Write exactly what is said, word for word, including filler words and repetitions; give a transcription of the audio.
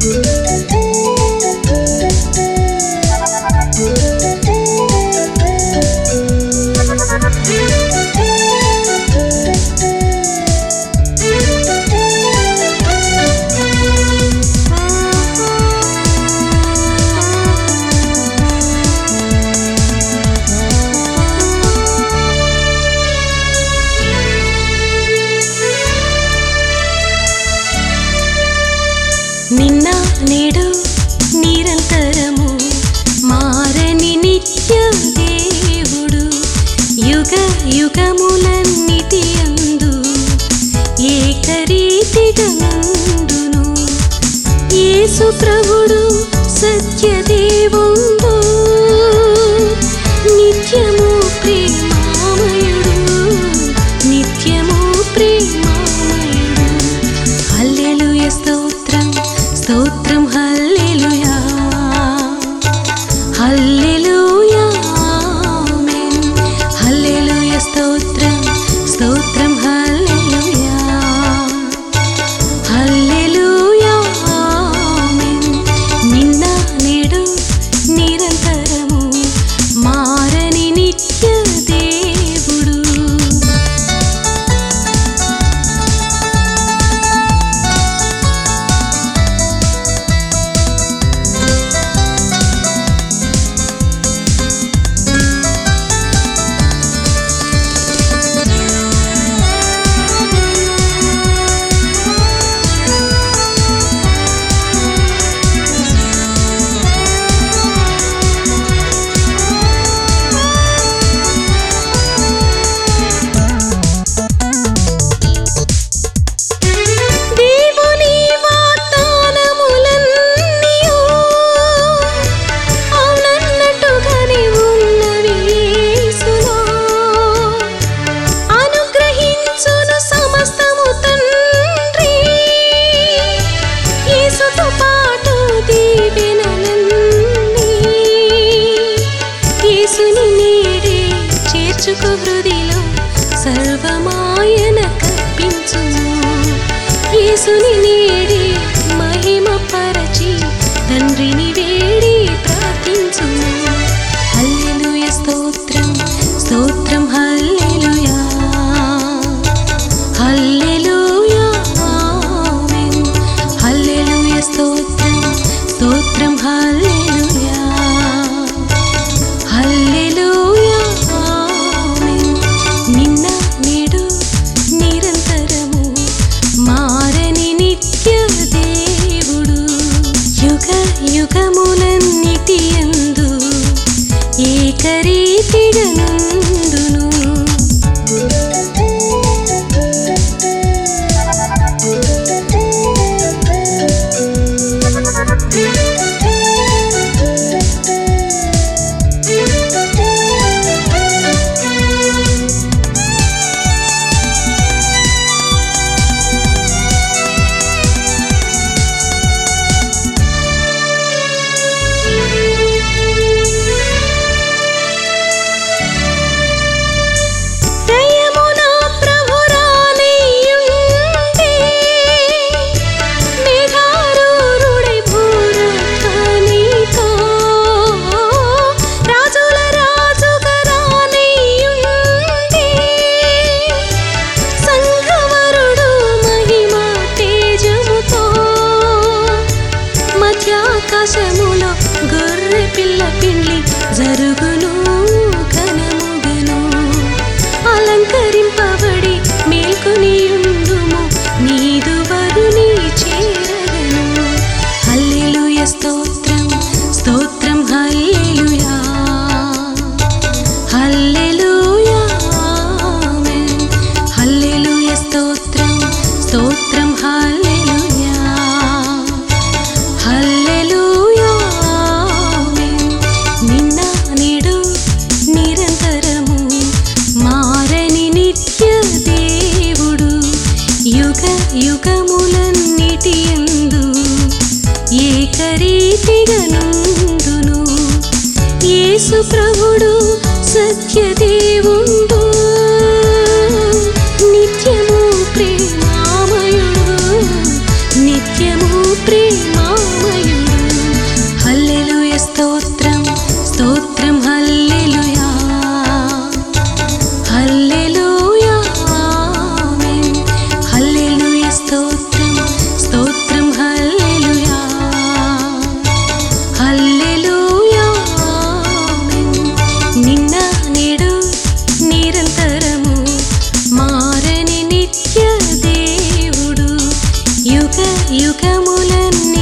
నిన్న నేడు నిరంతరము మారని నిత్య దేవుడు యుగ యుగములన్నిటి యందు ఏకరీతిగా నుండును. యేసు ప్రభుడు సత్య దేవుడు నిత్యము ప్రేమామయుడు నిత్యము ప్రేమామయుడు. హల్లెలూయా స్తోత్రం స్తోత్రం హల్లెలూయా హల్లెలూయా ఆమేన్. హల్లెలూయా స్తోత్రం స్తోత్రం హల్లెలూయా హల్లెలూయా ఆమేన్. నిన్న నేడు నిరంతరము మారని నిత్య దేవుడు. చేర్చుకో హృదిలో సర్వమాయన కప్పించును. యేసుని నేడే మహిమ పరచి తండ్రిని వేడి ప్రార్థించును. హల్లెలూయా స్తోత్రం స్తోత్రం హల్లెలూయా హల్లెలూయా ఆమేన్. హల్లెలూయా స్తోత్రం స్తోత్రం హల్లెలూయా హల్లెలూయా ఆమేన్. నిన్న నేడు నిరంతరము మారని నిత్య దేవుడు యుగ యుగములన్నిటి యందు ఏకరీతిగా నుండును. ఆకాశములో గొర్రె పిల్ల పిండ్లి జరుగును ఘనముగను. అలంకరింపబడి మేల్కొనియుండుము నీదు వరుని చేరగను. హల్లెలూయా స్తోత్రం స్తోత్రం హల్లెలూయా హల్లెలూయా ఆమేన్. హల్లెలూయా స్తోత్రం స్తోత్రం హల్లెలూయా హల్లెలూయా ఆమేన్. నిన్న నేడు నిరంతరము మారని నిత్య దేవుడు యుగ యుగములన్నిటి యందు ఏకరీతిగా నుండును. యేసు ప్రభుడు సత్య దేవుడు నిత్యము ప్రేమామయుడు నిత్యము ప్రేమామయుడు. యుగములన్నీ